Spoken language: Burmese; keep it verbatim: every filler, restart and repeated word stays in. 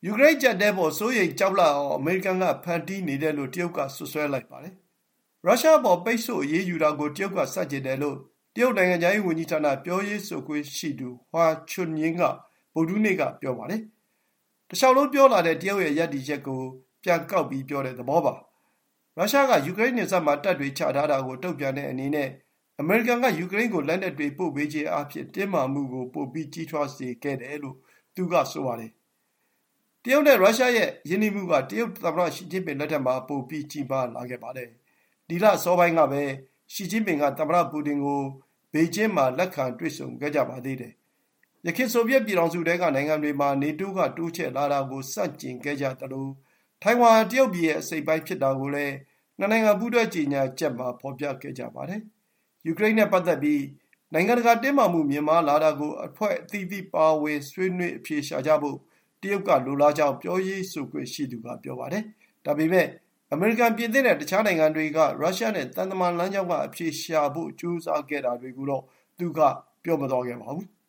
ယူကရိန်းကျပ်တဲ့ပေါ်စိုးရိမ်ကြောက်လန့်အောင်အမေရိကန်ကဖန်တီးနေတယ်လို့တရုတ်ကဆွဆွဲလိုက်ပါတယ်။ရုရှားပေါ်ပိတ်ဆို့အရေးယူတာကိုတရုတ်ကစတင်တယ်လို့တရုတ်နိုင်ငံခြားရေးဝန်ကြီးဌာနပြောရေးဆိုခွင့်ရှိသူဟွာချွန်ယင်းကဗုဒ္ဓဟူးနေ့ကပြောပါတယ်။တခြားလုံးပြောလာတဲ့တရုတ်ရဲ့ရပ်တည်ချက်ကိုပြန်ကောက်ပြီးပြောတဲ့သဘောပါ။ရုရှားကယူကရိန်းနယ်စပ်မှာတပ်တွေချထားတာကိုတုံ့ပြန်တဲ့အနေနဲ့အမေရိကန်ကယူကရိန်းကိုလက်နက်တွေပို့ပေးခြင်းအဖြစ်တင်းမာမှုကိုပိုပြီးကြီးထွားစေခဲ့တယ်လို့သူကဆိုပါတယ်။တရုတ်နဲ့ရုရှားရဲ့ယင်းနှိမ့်မှုကတရုတ်သမ္မတရှီကျင်းပင်လက်ထက်မှာပိုပြီးကြီးမားလာခဲ့ပါတယ်။ဒီလအစောပိုင်းကပဲရှီကျင်းပင်ကသမ္မတပူတင်ကိုဘေကျင်းမှာလက်ခံတွေ့ဆုံခဲ့ကြပါသေးတယ်။ယခင်ဆိုဗီယက်ပြည်ထောင်စုထဲကနိုင်ငံတွေမှာနေတိုးကတိုးချဲ့လာတာကိုစတင်ခဲ့ကြသလိုထိုင်ဝမ်တရုတ်ပြည်ရဲ့အစိတ်ပိုင်းဖြစ်တာကိုလည်းနှစ်နိုင်ငံပူးတွဲကြေညာချက်မှာဖော်ပြခဲ့ကြပါတယ်။ယူကရိန်းနဲ့ပတ်သက်ပြီးနိုင်ငံတကာတင်းမာမှုမြင့်မားလာတာကိုအဖွဲ့အသီးသီးပါဝင်ဆွေးနွေးအဖြေရှာကြဖို့တရုတ်ကလိုလားကြောင်းပြောရေးဆိုခွင့်ရှိသူကပြောပါတယ်။ဒါပေမဲ့အမေရိကန်ပြင်သစ်နဲ့တခြားနိုင်ငံတွေကရုရှားနဲ့သံတမန်လမ်းကြောင်းကအဖြေရှာဖို့ကြိုးစားခဲ့တာတွေကိုတော့သူကပြောမသွားခဲ့ပါဘူး။